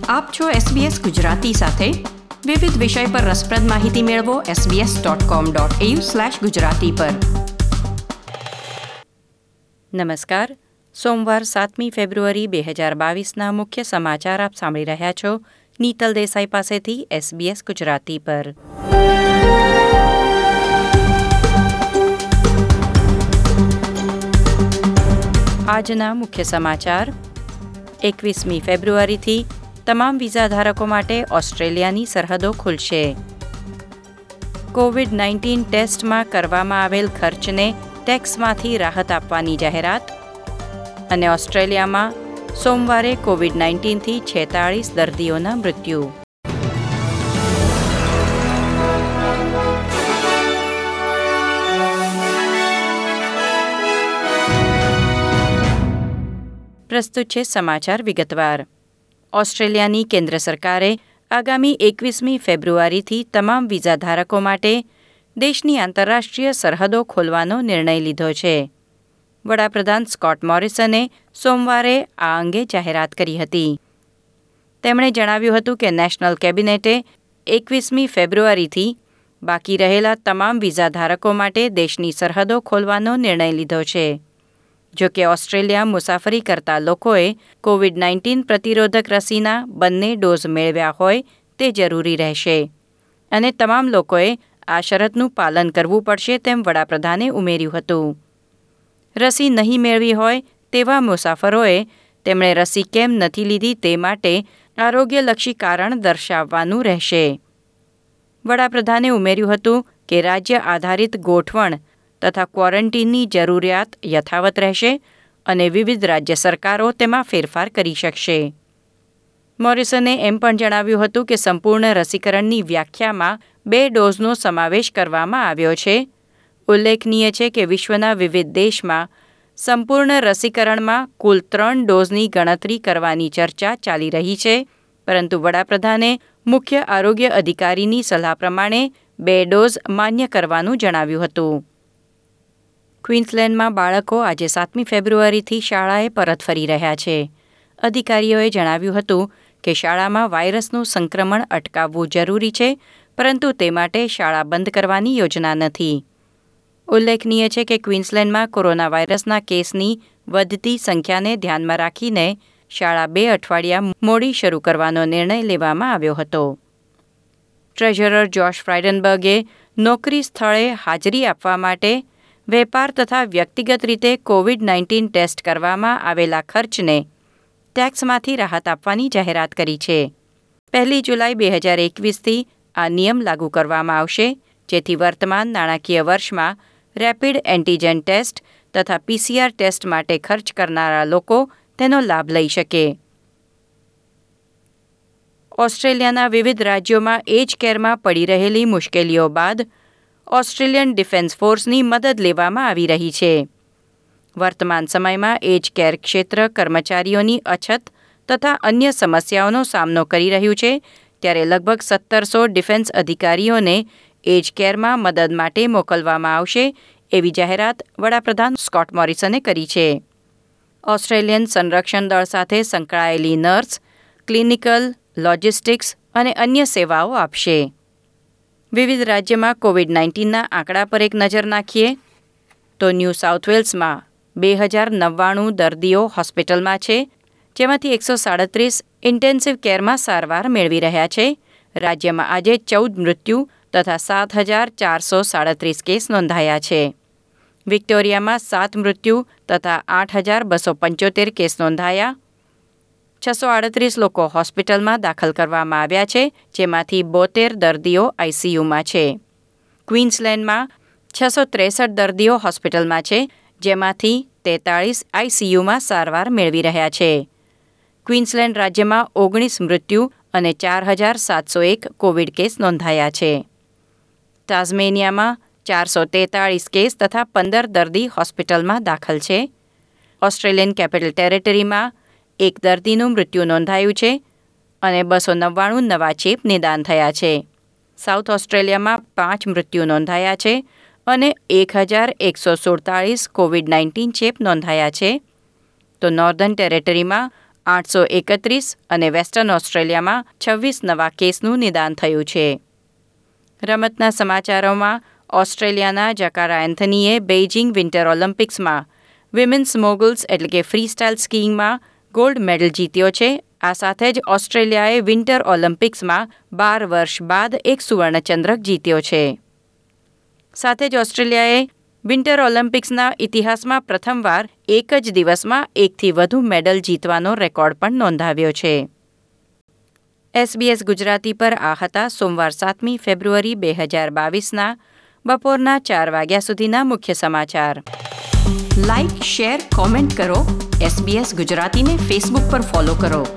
આપ છો SBS ગુજરાતી સાથે. વિવિધ વિષય પર રસપ્રદ માહિતી મેળવો sbs.com.au/gujarati પર. નમસ્કાર. સોમવાર 7મી ફેબ્રુઆરી 2022ના મુખ્ય સમાચાર આપ સાંભળી રહ્યા છો નીતલ દેસાઈ પાસેથી SBS ગુજરાતી પર. આજના મુખ્ય સમાચાર. 21મી ફેબ્રુઆરીથી તમામ વિઝા ધારકો માટે ઓસ્ટ્રેલિયાની સરહદો ખુલશે. કોવિડ-19 ટેસ્ટમાં કરવામાં આવેલ ખર્ચને ટેક્સમાંથી રાહત આપવાની જાહેરાત. અને ઓસ્ટ્રેલિયામાં સોમવારે કોવિડ-19થી 46 દર્દીઓના મૃત્યુ. પ્રસ્તુત છે સમાચાર વિગતવાર. ઓસ્ટ્રેલિયાની કેન્દ્ર સરકારે આગામી 21મી ફેબ્રુઆરીથી તમામ વિઝા ધારકો માટે દેશની આંતરરાષ્ટ્રીય સરહદો ખોલવાનો નિર્ણય લીધો છે. વડાપ્રધાન સ્કોટ મોરિસને સોમવારે આ અંગે જાહેરાત કરી હતી. તેમણે જણાવ્યું હતું કે નેશનલ કેબિનેટે 21મી ફેબ્રુઆરીથી બાકી રહેલા તમામ વિઝા ધારકો માટે દેશની સરહદો ખોલવાનો નિર્ણય લીધો છે. જો કે ઓસ્ટ્રેલિયા મુસાફરી કરતા લોકોએ કોવિડ-19 પ્રતિરોધક રસીના બંને ડોઝ મેળવ્યા હોય તે જરૂરી રહેશે અને તમામ લોકોએ આ શરતનું પાલન કરવું પડશે તેમ વડાપ્રધાને ઉમેર્યું હતું. રસી નહીં મેળવી હોય તેવા મુસાફરોએ તેમણે રસી કેમ નથી લીધી તે માટે આરોગ્યલક્ષી કારણ દર્શાવવાનું રહેશે. વડાપ્રધાને ઉમેર્યું હતું કે રાજ્ય આધારિત ગોઠવણ તથા ક્વોરન્ટીનની જરૂરિયાત યથાવત રહેશે અને વિવિધ રાજ્ય સરકારો તેમાં ફેરફાર કરી શકશે. મોરિસને એમ પણ જણાવ્યું હતું કે સંપૂર્ણ રસીકરણની વ્યાખ્યામાં 2 ડોઝનો સમાવેશ કરવામાં આવ્યો છે. ઉલ્લેખનીય છે કે વિશ્વના વિવિધ દેશમાં સંપૂર્ણ રસીકરણમાં કુલ 3 ડોઝની ગણતરી કરવાની ચર્ચા ચાલી રહી છે, પરંતુ વડાપ્રધાને મુખ્ય આરોગ્ય અધિકારીની સલાહ પ્રમાણે 2 ડોઝ માન્ય કરવાનું જણાવ્યું હતું. ક્વીન્સલેન્ડમાં બાળકો આજે 7મી ફેબ્રુઆરીથી શાળાએ પરત ફરી રહ્યા છે. અધિકારીઓએ જણાવ્યું હતું કે શાળામાં વાયરસનું સંક્રમણ અટકાવવું જરૂરી છે, પરંતુ તે માટે શાળા બંધ કરવાની યોજના નથી. ઉલ્લેખનીય છે કે ક્વીન્સલેન્ડમાં કોરોના વાયરસના કેસની વધતી સંખ્યાને ધ્યાનમાં રાખીને શાળા 2 અઠવાડિયા મોડી શરૂ કરવાનો નિર્ણય લેવામાં આવ્યો હતો. ટ્રેઝરર જોશ ફ્રાઇડનબર્ગે નોકરી સ્થળે હાજરી આપવા માટે વેપાર તથા વ્યક્તિગત રીતે કોવિડ-19 ટેસ્ટ કરવામાં આવેલા ખર્ચને ટેક્સમાંથી રાહત આપવાની જાહેરાત કરી છે. 1 જુલાઈ 2021થી આ નિયમ લાગુ કરવામાં આવશે, જેથી વર્તમાન નાણાકીય વર્ષમાં રેપિડ એન્ટીજન ટેસ્ટ તથા PCR ટેસ્ટ માટે ખર્ચ કરનારા લોકો તેનો લાભ લઈ શકે. ઓસ્ટ્રેલિયાના વિવિધ રાજ્યોમાં એજ કેરમાં પડી રહેલી મુશ્કેલીઓ બાદ ઓસ્ટ્રેલિયન ડિફેન્સ ફોર્સની મદદ લેવામાં આવી રહી છે. વર્તમાન સમયમાં એજ કેર ક્ષેત્ર કર્મચારીઓની અછત તથા અન્ય સમસ્યાઓનો સામનો કરી રહ્યું છે, ત્યારે લગભગ 1700 ડિફેન્સ અધિકારીઓને એજ કેરમાં મદદ માટે મોકલવામાં આવશે એવી જાહેરાત વડાપ્રધાન સ્કોટ મોરિસને કરી છે. ઓસ્ટ્રેલિયન સંરક્ષણ દળ સાથે સંકળાયેલી નર્સ, ક્લિનિકલ, લોજિસ્ટિક્સ અને અન્ય સેવાઓ આપશે. વિવિધ રાજ્યમાં કોવિડ-19ના આંકડા પર એક નજર નાખીએ તો ન્યૂ સાઉથ વેલ્સમાં 2099 દર્દીઓ હોસ્પિટલમાં છે, જેમાંથી 137 ઇન્ટેન્સિવ કેરમાં સારવાર મેળવી રહ્યા છે. રાજ્યમાં આજે 14 મૃત્યુ તથા 7,437 કેસ નોંધાયા છે. વિક્ટોરિયામાં 7 મૃત્યુ તથા 8,275 કેસ નોંધાયા. 638 લોકો હોસ્પિટલમાં દાખલ કરવામાં આવ્યા છે, જેમાંથી 72 દર્દીઓ આઈસીયુમાં છે. ક્વીન્સલેન્ડમાં 663 દર્દીઓ હોસ્પિટલમાં છે, જેમાંથી 43 આઈસીયુમાં સારવાર મેળવી રહ્યા છે. ક્વીન્સલેન્ડ રાજ્યમાં 19 મૃત્યુ અને 4,701 કોવિડ કેસ નોંધાયા છે. ટાસ્મેનિયામાં 443 કેસ તથા 15 દર્દી હોસ્પિટલમાં દાખલ છે. ઓસ્ટ્રેલિયન કેપિટલ ટેરેટરીમાં 1 દર્દીનું મૃત્યુ નોંધાયું છે અને 299 નવા ચેપ નિદાન થયા છે. સાઉથ ઓસ્ટ્રેલિયામાં 5 મૃત્યુ નોંધાયા છે અને 1,147 કોવિડ-19 ચેપ નોંધાયા છે. તો નોર્ધન ટેરેટરીમાં 831 અને વેસ્ટર્ન ઓસ્ટ્રેલિયામાં 26 નવા કેસનું નિદાન થયું છે. રમતના સમાચારોમાં ઓસ્ટ્રેલિયાના જકારા એન્થનીએ બેઇજિંગ વિન્ટર ઓલિમ્પિક્સમાં વિમેન્સ મોગુલ્સ એટલે કે ફ્રી સ્ટાઇલ સ્કીઇંગમાં ગોલ્ડ મેડલ જીત્યો છે. આ સાથે જ ઓસ્ટ્રેલિયાએ વિન્ટર ઓલિમ્પિક્સમાં 12 વર્ષ બાદ એક સુવર્ણચંદ્રક જીત્યો છે. સાથે જ ઓસ્ટ્રેલિયાએ વિન્ટર ઓલિમ્પિક્સના ઇતિહાસમાં પ્રથમવાર એક જ દિવસમાં એકથી વધુ મેડલ જીતવાનો રેકોર્ડ પણ નોંધાવ્યો છે. SBS ગુજરાતી પર આ હતા સોમવાર 7મી ફેબ્રુઆરી 2022ના બપોરના 4 વાગ્યા સુધીના મુખ્ય સમાચાર. લાઇક, શેર, કોમેન્ટ કરો. SBS ગુજરાતીને ફેસબુક પર ફોલો કરો.